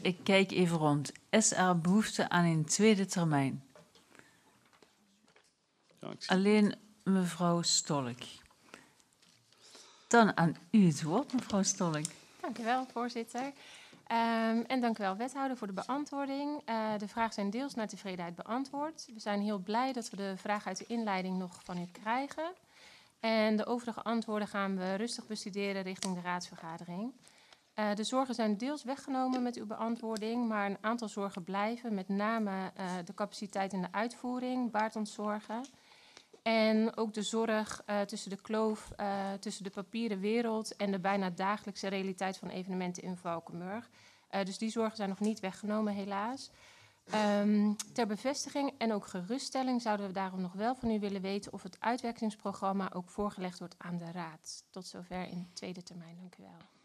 Ik kijk even rond. Is er behoefte aan een tweede termijn? Ja, ik zie. Alleen mevrouw Stolk. Dan aan u het woord, mevrouw Stolk. Dank u wel, voorzitter. En dank u wel, wethouder, voor de beantwoording. De vragen zijn deels naar tevredenheid beantwoord. We zijn heel blij dat we de vraag uit de inleiding nog van u krijgen. En de overige antwoorden gaan we rustig bestuderen richting de raadsvergadering. De zorgen zijn deels weggenomen met uw beantwoording, maar een aantal zorgen blijven. Met name de capaciteit in de uitvoering baart ons zorgen. En ook de zorg tussen de kloof, tussen de papieren wereld en de bijna dagelijkse realiteit van evenementen in Valkenburg. Dus die zorgen zijn nog niet weggenomen, helaas. Ter bevestiging en ook geruststelling zouden we daarom nog wel van u willen weten of het uitwerkingsprogramma ook voorgelegd wordt aan de Raad. Tot zover in de tweede termijn. Dank u wel.